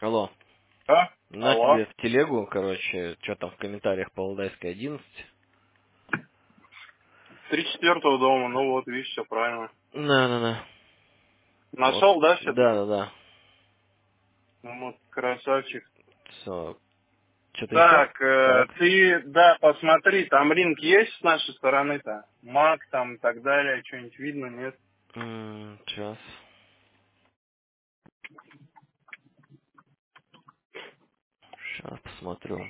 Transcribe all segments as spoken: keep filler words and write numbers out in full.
Алло. А? На Алло. тебе в телегу, короче, что там в комментариях по Валдайской одиннадцать. Три четвертого дома, ну вот, видишь, все правильно. На-на-на. Вот. Нашел, да, все-таки? Да-да-да. Ну, вот, красавчик. Все. Что-то еще? Так, э, Так. ты, да, посмотри, там ринг есть с нашей стороны-то? Маг там и так далее, что-нибудь видно, нет? Сейчас. Сейчас посмотрю.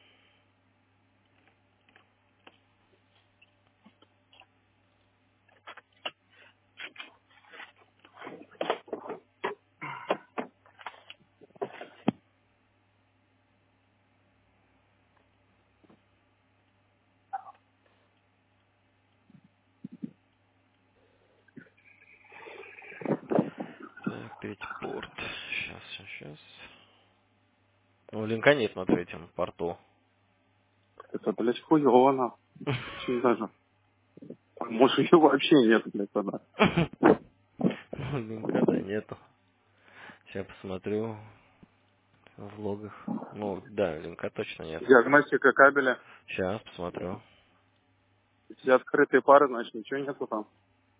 Так, третий порт. Сейчас, сейчас, сейчас. Ну, линка нет на третьем порту. Это, блядь, хуёво, на. Очень даже. Может, ее вообще нет, блядь, тогда. Линка, да, нету. Сейчас посмотрю в логах. Ну, да, линка точно нет. Диагностика кабеля. Сейчас посмотрю. Все открытые пары, значит, ничего нету там.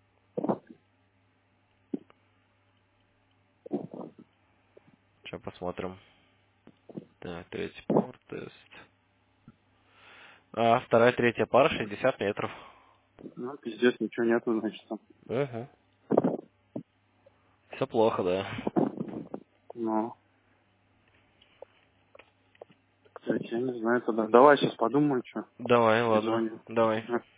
Сейчас посмотрим. Так, третий порт, тест. А вторая, третья пара шестьдесят метров. Ну, пиздец, ничего нету, значит, там. Угу. Все плохо, да. Ну, кстати, я не знаю тогда. Давай сейчас подумаю, что. Давай, ладно. Перезвоню. Давай.